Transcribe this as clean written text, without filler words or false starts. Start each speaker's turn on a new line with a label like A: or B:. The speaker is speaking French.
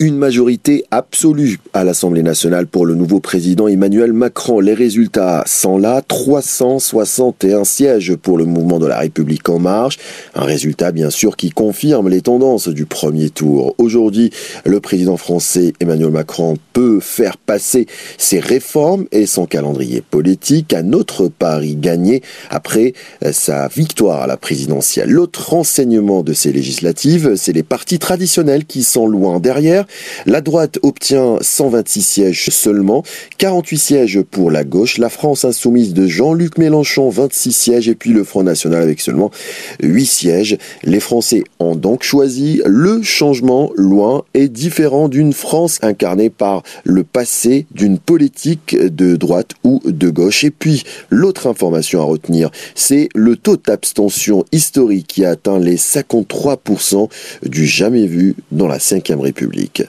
A: Une majorité absolue à l'Assemblée nationale pour le nouveau président Emmanuel Macron. Les résultats sont là, 361 sièges pour le mouvement de la République en marche. Un résultat bien sûr qui confirme les tendances du premier tour. Aujourd'hui, le président français Emmanuel Macron peut faire passer ses réformes et son calendrier politique. Un autre pari gagné après sa victoire à la présidentielle. L'autre renseignement de ces législatives, c'est les partis traditionnels qui sont loin derrière. La droite obtient 126 sièges seulement, 48 sièges pour la gauche, la France insoumise de Jean-Luc Mélenchon, 26 sièges, et puis le Front National avec seulement 8 sièges. Les Français ont donc choisi le changement loin et différent d'une France incarnée par le passé d'une politique de droite ou de gauche. Et puis, l'autre information à retenir, c'est le taux d'abstention historique qui a atteint les 53% du jamais vu dans la Ve République.